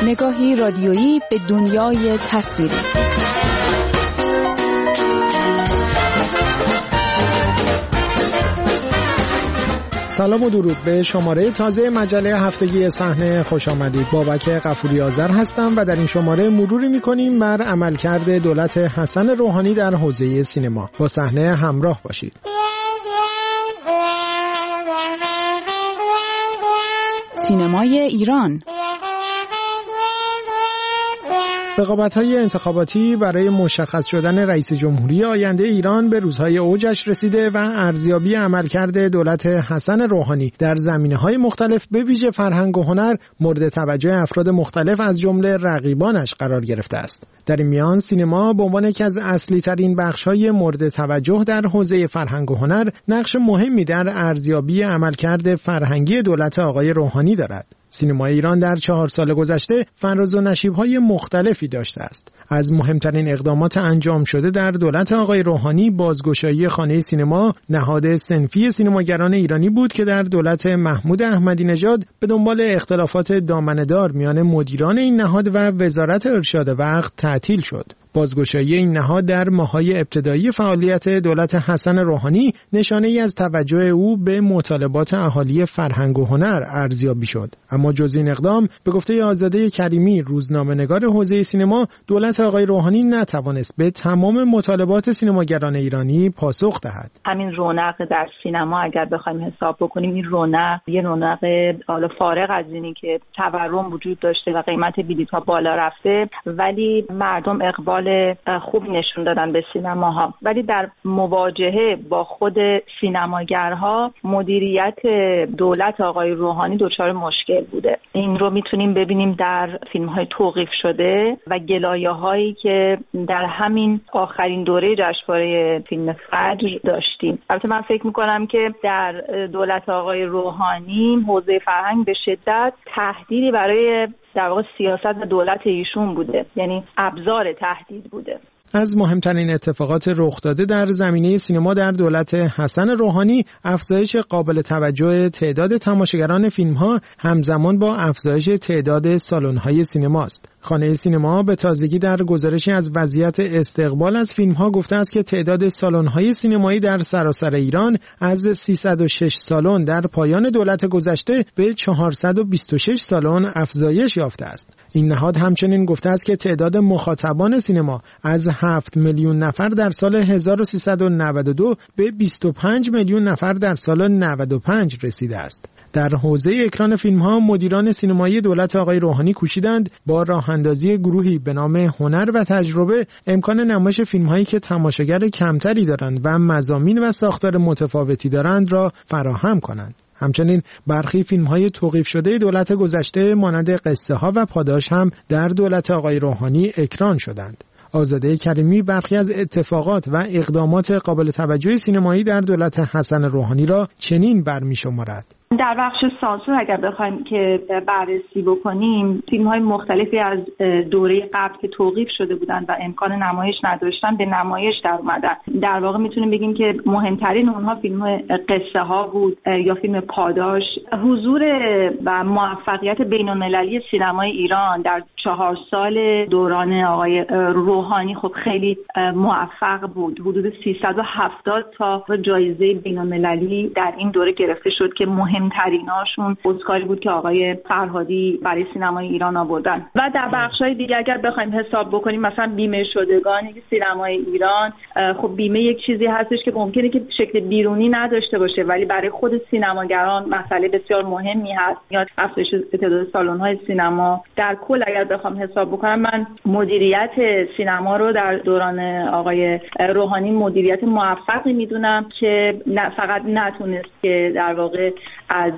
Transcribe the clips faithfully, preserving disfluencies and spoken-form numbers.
نگاهی رادیویی به دنیای تصویری. سلام و درود به شماره تازه مجله هفتگی صحنه خوش آمدید. بابک غفوری آذر هستم و در این شماره مروری می‌کنیم بر عملکرد دولت حسن روحانی در حوزه سینما. با صحنه همراه باشید. سینمای ایران. رقابت‌های انتخاباتی برای مشخص شدن رئیس جمهوری آینده ایران به روزهای اوجش رسیده و ارزیابی عملکرد دولت حسن روحانی در زمینه‌های مختلف به ویژه فرهنگ و هنر مورد توجه افراد مختلف از جمله رقیبانش قرار گرفته است. در این میان سینما به عنوان یکی از اصلی‌ترین بخش‌های مورد توجه در حوزه فرهنگ و هنر نقش مهمی در ارزیابی عملکرد فرهنگی دولت آقای روحانی دارد. سینمای ایران در چهار سال گذشته فراز و نشیب‌های مختلفی داشته است. از مهمترین اقدامات انجام شده در دولت آقای روحانی بازگشایی خانه سینما، نهاد صنفی سینماگران ایرانی بود که در دولت محمود احمدی نژاد به دنبال اختلافات دامنه‌دار میان مدیران این نهاد و وزارت ارشاد وقت تعطیل شد. بازگشایی این نهاد در ماه‌های ابتدایی فعالیت دولت حسن روحانی نشانه‌ای از توجه او به مطالبات اهالی فرهنگ و هنر ارزیابی شد. اما جز این اقدام به گفته آزاده کریمی، روزنامه‌نگار حوزه سینما، دولت آقای روحانی نتوانست به تمام مطالبات سینماگران ایرانی پاسخ دهد. همین رونق در سینما اگر بخوایم حساب بکنیم، این رونق یه رونق حالا فارغ از اینی که تورم وجود داشته و قیمت بلیط‌ها بالا رفته، ولی مردم اقبال خوب نشون دادن به سینماها. ولی در مواجهه با خود سینماگرها مدیریت دولت آقای روحانی دچار مشکل بوده. این رو میتونیم ببینیم در فیلم‌های توقیف شده و گلایه‌هایی که در همین آخرین دوره جشنواره فیلم فجر داشتیم. البته من فکر می‌کنم که در دولت آقای روحانی حوزه فرهنگ به شدت تهدیدی برای در واقع سیاست و دولت ایشون بوده، یعنی ابزار تهدید بوده. از مهمترین اتفاقات رخ داده در زمینه سینما در دولت حسن روحانی افزایش قابل توجه تعداد تماشاگران فیلم‌ها همزمان با افزایش تعداد سالن‌های سینماست. خانه سینما به تازگی در گزارشی از وضعیت استقبال از فیلم‌ها گفته است که تعداد سالن‌های سینمایی در سراسر ایران از سیصد و شش سالن در پایان دولت گذشته به چهارصد و بیست و شش سالن افزایش یافته است. این نهاد همچنین گفته است که تعداد مخاطبان سینما از هفت میلیون نفر در سال هزار و سیصد و نود و دو به بیست و پنج میلیون نفر در سال نود و پنج رسیده است. در حوزه اکران فیلم‌ها مدیران سینمایی دولت آقای روحانی کوشیدند با راه اندازی گروهی به نام هنر و تجربه امکان نمایش فیلم‌هایی که تماشاگر کمتری دارند و مضامین و ساختار متفاوتی دارند را فراهم کنند. همچنین برخی فیلم‌های توقیف شده دولت گذشته مانند قصه ها و پاداش هم در دولت آقای روحانی اکران شدند. آزاده کریمی برخی از اتفاقات و اقدامات قابل توجه سینمایی در دولت حسن روحانی را چنین برمی‌شمارد. در بخش سانسور اگر بخوایم که بررسی بکنیم، فیلم‌های مختلفی از دوره قبل که توقیف شده بودند و امکان نمایش نداشتن به نمایش در اومدن. در واقع میتونیم بگیم که مهمترین اونها فیلم قصه ها بود یا فیلم پاداش. حضور و موفقیت بین‌المللی سینمای ایران در چهار سال دوران آقای روحانی خب خیلی موفق بود. حدود سیصد و هفتاد تا جایزه بین‌المللی در این دوره گرفته شد که مهم مهمتریناشون اسکاری بود که آقای فرهادی برای سینمای ایران آوردن. و در بخش‌های دیگه اگر بخوایم حساب بکنیم، مثلا بیمه شدگانی که سینمای ایران، خب بیمه یک چیزی هستش که ممکنه که شکل بیرونی نداشته باشه ولی برای خود سینماگران مسئله بسیار مهمی هست. یا افزایش تعداد سالن‌های سینما. در کل اگر بخوام حساب بکنم، من مدیریت سینما رو در دوران آقای روحانی مدیریت موفقی میدونم که نه فقط نتونست که در واقع از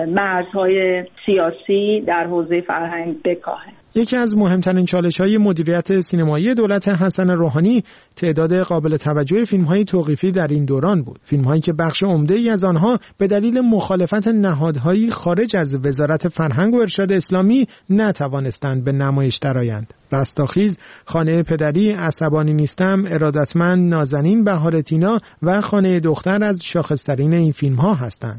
مرزهای سیاسی در حوزه فرهنگ بکاهه. یکی از مهمترین چالش‌های مدیریت سینمایی دولت حسن روحانی تعداد قابل توجه فیلم‌های توقیفی در این دوران بود. فیلم‌هایی که بخش عمده‌ای از آنها به دلیل مخالفت نهادهایی خارج از وزارت فرهنگ و ارشاد اسلامی نتوانستند به نمایش درآیند. رستاخیز، خانه پدری، عصبانی نیستم، ارادتمند، نازنین، بهار تینا و خانه دختر از شاخص‌ترین این فیلم‌ها هستند.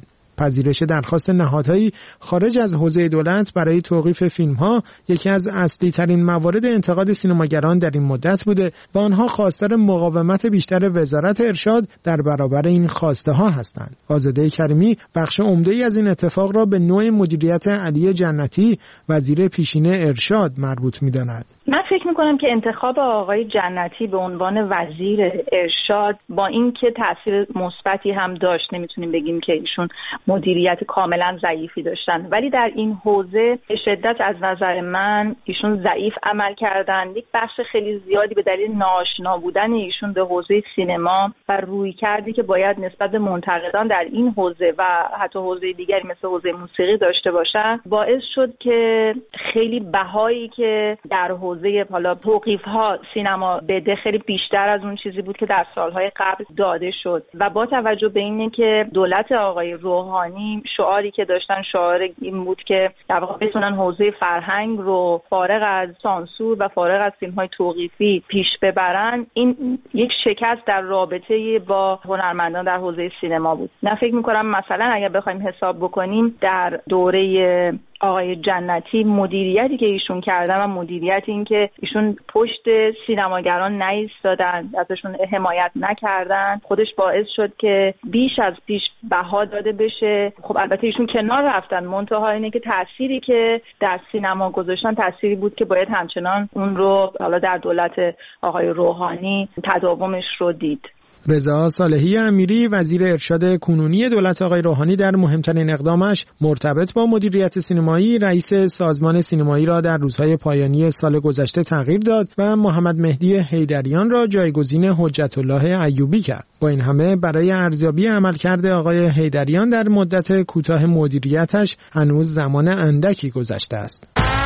پذیرش درخواست نهادهایی خارج از حوزه دولت برای توقیف فیلم‌ها یکی از اصلی ترین موارد انتقاد سینماگران در این مدت بوده و آنها خواستار مقاومت بیشتر وزارت ارشاد در برابر این خواسته ها هستند. آزاده کریمی بخش عمده‌ای از این اتفاق را به نوع مدیریت علی جنتی وزیر پیشین ارشاد مربوط می‌داند. من فکر میکنم که انتخاب آقای جنتی به عنوان وزیر ارشاد با اینکه تاثیر مثبتی هم داشت، نمیتونیم بگیم که ایشون مدیریت کاملا ضعیفی داشتن، ولی در این حوزه به شدت از نظر من ایشون ضعیف عمل کردن. یک بخش خیلی زیادی به دلیل ناآشنا بودن ایشون به حوزه سینما و رویکردی که باید نسبت به منتقدان در این حوزه و حتی حوزه دیگری مثل حوزه موسیقی داشته باشن باعث شد که خیلی بهایی که در حوزه حالا توقیف‌ها سینما بده خیلی بیشتر از اون چیزی بود که در سالهای قبل داده شد و با توجه به اینه که دولت آقای روحانی شعاری که داشتن شعار این بود که در واقع بتونن حوزه فرهنگ رو فارغ از سانسور و فارغ از فیلم‌های توقیفی پیش ببرن، این یک شکست در رابطه با هنرمندان در حوزه سینما بود. نه فکر می‌کنم مثلا اگر بخوایم حساب بکنیم در دوره آقای جنتی مدیریتی که ایشون کردن و مدیریت این که ایشون پشت سینماگران نایستادن، ازشون حمایت نکردن، خودش باعث شد که بیش از پیش بها داده بشه. خب البته ایشون کنار رفتن، منتها اینه که تأثیری که در سینما گذاشتن تأثیری بود که باید همچنان اون رو حالا در دولت آقای روحانی تداومش رو دید. رضا صالحی امیری وزیر ارشاد کنونی دولت آقای روحانی در مهمترین اقدامش مرتبط با مدیریت سینمایی رئیس سازمان سینمایی را در روزهای پایانی سال گذشته تغییر داد و محمد مهدی حیدریان را جایگزین حجت الله ایوبی کرد. با این همه برای ارزیابی عملکرد آقای حیدریان در مدت کوتاه مدیریتش هنوز زمان اندکی گذشته است.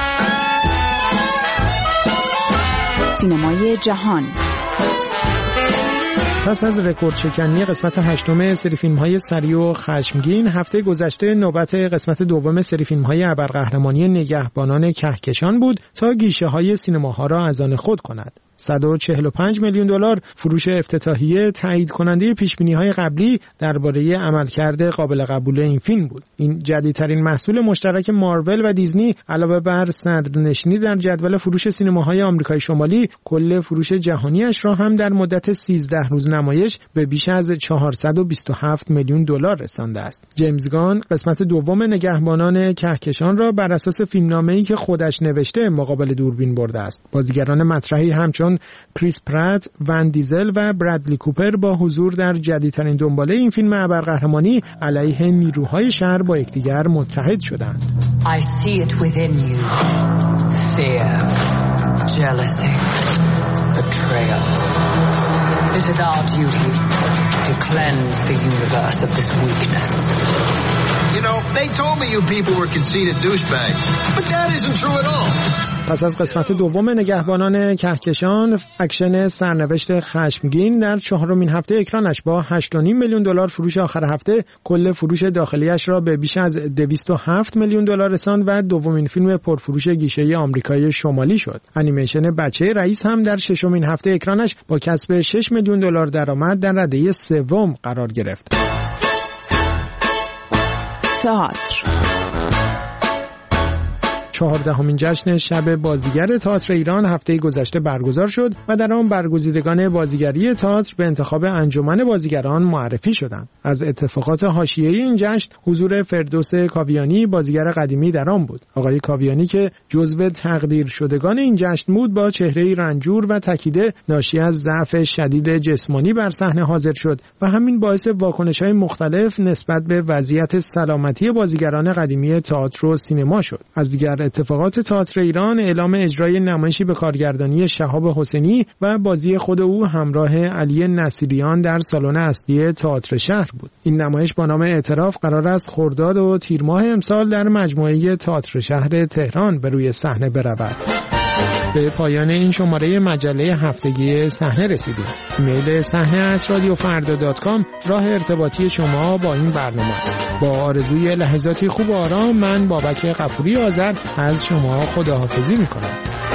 سینمای جهان. پس از رکورد شکنی قسمت هشتم سری فیلم‌های سریع و خشمگین، هفته گذشته نوبت قسمت دوم سری فیلم‌های ابرقهرمانی نگهبانان کهکشان بود تا گیشه‌های سینماها را از آن خود کند. صد و چهل و پنج میلیون دلار فروش افتتاحیه تایید کننده پیشبینی‌های قبلی درباره عملکرد قابل قبول این فیلم بود. این جدیدترین محصول مشترک مارول و دیزنی علاوه بر صدرنشینی در جدول فروش سینماهای آمریکای شمالی، کل فروش جهانیش را هم در مدت سیزده روز نمایش به بیش از چهارصد و بیست و هفت میلیون دلار رسانده است. جیمز گان قسمت دوم نگهبانان کهکشان را بر اساس فیلمنامه‌ای که خودش نوشته مقابل دوربین برده است. بازیگران مطرحی همچون کریس پرات، ون دیزل و برادلی کوپر با حضور در جدیدترین دنباله این فیلم ابرقهرمانی علیه نیروهای شر با یکدیگر متحد شدند. I see it within you. Fear, jealousy, betrayal. It is our duty to cleanse the universe of this weakness. You know, they told me you people were conceited douchebags, but that isn't true at all. پس از قسمت دوم نگهبانان کهکشان، اکشن سرنوشت خشمگین در چهارمین هفته اکرانش با هشت و نیم میلیون دلار فروش آخر هفته کل فروش داخلیش را به بیش از دویست و هفت میلیون دلار رساند و دومین فیلم پرفروش گیشه‌ای آمریکای شمالی شد. انیمیشن بچه رئیس هم در ششمین هفته اکرانش با کسب شش میلیون دلار درآمد در رده سوم قرار گرفت. تئاتر. چهاردهمین جشن شب بازیگر تئاتر ایران هفته گذشته برگزار شد و در آن برگزیدگان بازیگری تئاتر به انتخاب انجمن بازیگران معرفی شدند. از اتفاقات حاشیه‌ای این جشن حضور فردوس کاویانی بازیگر قدیمی در آن بود. آقای کاویانی که جزو تقدیر شدگان این جشن بود با چهره‌ای رنجور و تکیده ناشی از ضعف شدید جسمانی بر صحنه حاضر شد و همین باعث واکنش‌های مختلف نسبت به وضعیت سلامتی بازیگران قدیمی تئاتر و سینما شد. از دیگر اتفاقات تئاتر ایران اعلام اجرای نمایشی به کارگردانی شهاب حسینی و بازی خود او همراه علی نصیریان در سالن اصلی تئاتر شهر بود. این نمایش با نام اعتراف قرار است خرداد و تیر ماه امسال در مجموعه تئاتر شهر تهران به روی صحنه برود. به پایان این شماره مجله هفتگی صحنه رسیدیم. ایمیل صحنه ات رادیو فردا دات کام راه ارتباطی شما با این برنامه است. با آرزوی لحظاتی خوب و آرام، من بابک غفوری آذر از شما خداحافظی می‌کنم.